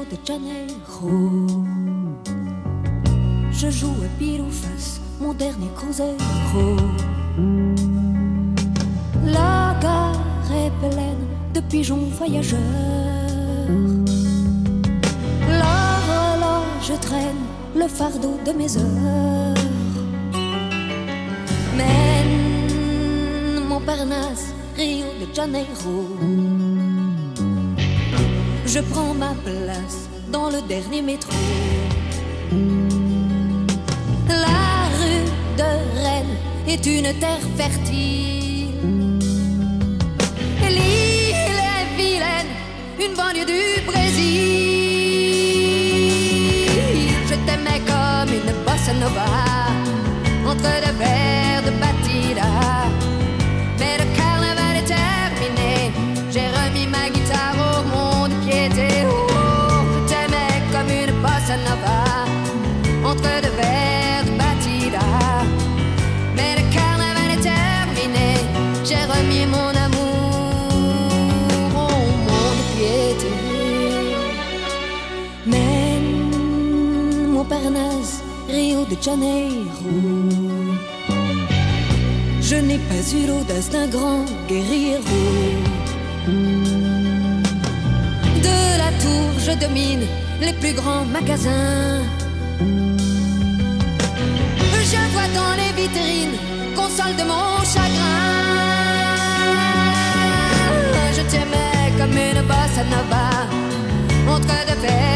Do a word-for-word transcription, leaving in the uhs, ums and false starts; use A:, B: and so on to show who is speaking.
A: de Janeiro. Je joue à pile ou face mon dernier cruzeiro. La gare est pleine de pigeons voyageurs. L'horloge traîne le fardeau de mes heures. Mène Montparnasse, Rio de Janeiro. Je prends ma place dans le dernier métro. La rue de Rennes est une terre fertile. L'île est vilaine, une banlieue du Brésil. Je t'aimais comme une bossa nova entre deux verres de batida. Mais le carnaval est terminé, j'ai remis ma guitare au monde qui était haut. Je t'aimais comme une bossa nova entre deux verres de batida. Mais le carnaval est terminé, j'ai remis mon amour au monde qui était. Mène Montparnasse, Rio de Janeiro. Je n'ai pas eu l'audace d'un grand guerriero. De la tour, je domine les plus grands magasins. Je vois dans les vitrines, console de mon chagrin. Je t'aimais comme une bossa nova entre deux verres